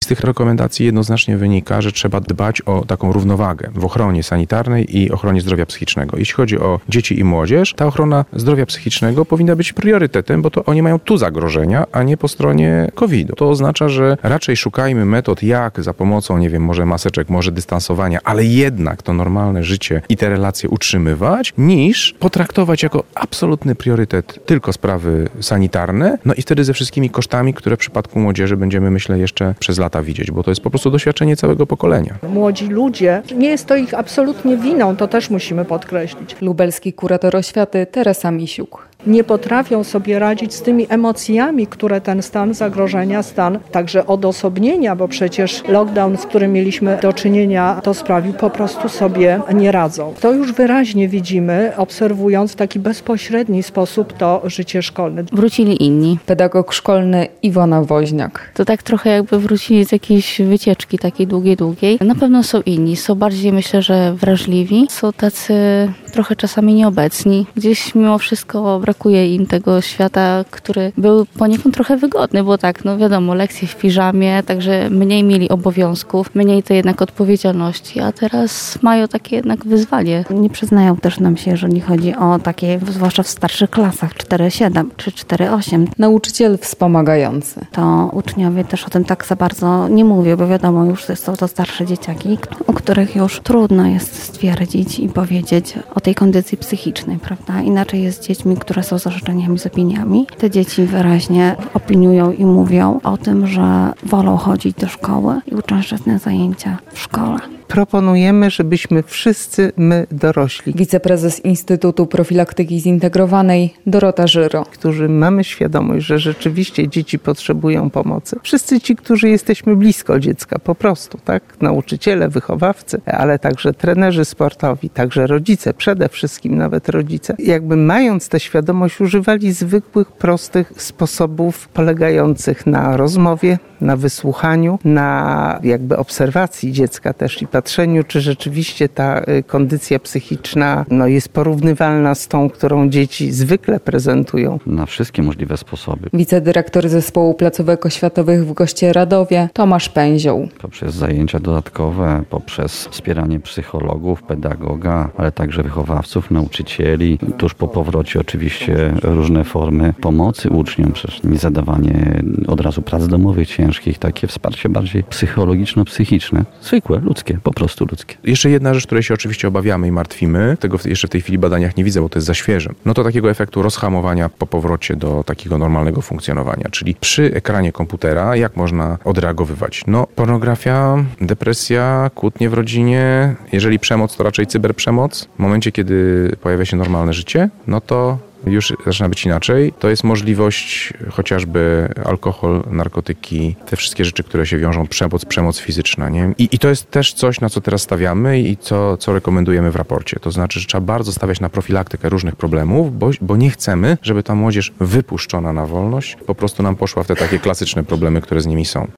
Z tych rekomendacji jednoznacznie wynika, że trzeba dbać o taką równowagę w ochronie sanitarnej i ochronie zdrowia psychicznego. Jeśli chodzi o dzieci i młodzież, ta ochrona zdrowia psychicznego powinna być priorytetem, bo to oni mają tu zagrożenia, a nie po stronie COVID-u. To oznacza, że raczej szukajmy metod, jak za pomocą, nie wiem, może maseczek, może dystansowania, ale jednak to normalne życie i te relacje utrzymywać, niż potraktować jako absolutny priorytet tylko sprawy sanitarne, no i wtedy ze wszystkimi kosztami, które w przypadku młodzieży będziemy, myślę, jeszcze przez lata widzieć, bo to jest po prostu doświadczenie całego pokolenia. Młodzi ludzie, nie jest to ich absolutnie winą, to też musimy podkreślić. Lubelski kurator oświaty Teresa Misiuk. Nie potrafią sobie radzić z tymi emocjami, które ten stan zagrożenia, stan także odosobnienia, bo przecież lockdown, z którym mieliśmy do czynienia, to sprawił, po prostu sobie nie radzą. To już wyraźnie widzimy, obserwując w taki bezpośredni sposób to życie szkolne. Wrócili inni. Pedagog szkolny Iwona Woźniak. To tak trochę jakby wrócili z jakiejś wycieczki takiej długiej. Na pewno są inni, są bardziej, myślę, że wrażliwi, są tacy trochę czasami nieobecni. Gdzieś mimo wszystko brakuje im tego świata, który był poniekąd trochę wygodny, bo tak, no wiadomo, lekcje w piżamie, także mniej mieli obowiązków, mniej to jednak odpowiedzialności, a teraz mają takie jednak wyzwanie. Nie przyznają też nam się, jeżeli chodzi o takie, zwłaszcza w starszych klasach 4-7 czy 4-8. Nauczyciel wspomagający. To uczniowie też o tym tak za bardzo nie mówią, bo wiadomo, już są to starsze dzieciaki, u których już trudno jest stwierdzić i powiedzieć o tej kondycji psychicznej, prawda? Inaczej jest z dziećmi, które są z orzeczeniami, z opiniami. Te dzieci wyraźnie opiniują i mówią o tym, że wolą chodzić do szkoły i uczęszczać na zajęcia w szkole. Proponujemy, żebyśmy wszyscy my dorośli, Wiceprezes Instytutu Profilaktyki Zintegrowanej Dorota Żyro. którzy mamy świadomość, że rzeczywiście dzieci potrzebują pomocy. Wszyscy ci, którzy jesteśmy blisko dziecka, po prostu, tak? Nauczyciele, wychowawcy, ale także trenerzy sportowi, także rodzice, przede wszystkim nawet rodzice. Jakby mając tę świadomość, używali zwykłych, prostych sposobów polegających na rozmowie, na wysłuchaniu, na jakby obserwacji dziecka też i patrzeniu, czy rzeczywiście ta kondycja psychiczna jest porównywalna z tą, którą dzieci zwykle prezentują. Na wszystkie możliwe sposoby. Wicedyrektor Zespołu Placówek Oświatowych w Gościeradowie Tomasz Pęzioł. Poprzez zajęcia dodatkowe, poprzez wspieranie psychologów, pedagoga, ale także wychowawców, nauczycieli. Tuż po powrocie oczywiście różne formy pomocy uczniom, przecież nie zadawanie od razu prac domowych ciężkich, takie wsparcie bardziej psychologiczno-psychiczne, zwykłe, ludzkie, po prostu ludzkie. Jeszcze jedna rzecz, której się oczywiście obawiamy i martwimy, tego jeszcze w tej chwili w badaniach nie widzę, bo to jest za świeże, no to takiego efektu rozhamowania po powrocie do takiego normalnego funkcjonowania, czyli przy ekranie komputera jak można odreagowywać? No pornografia, depresja, kłótnie w rodzinie, jeżeli przemoc, to raczej cyberprzemoc. W momencie, kiedy pojawia się normalne życie, no to już zaczyna być inaczej. To jest możliwość chociażby alkohol, narkotyki, te wszystkie rzeczy, które się wiążą, przemoc fizyczna, nie? I to jest też coś, na co teraz stawiamy i co rekomendujemy w raporcie. To znaczy, że trzeba bardzo stawiać na profilaktykę różnych problemów, bo nie chcemy, żeby ta młodzież wypuszczona na wolność po prostu nam poszła w te takie klasyczne problemy, które z nimi są.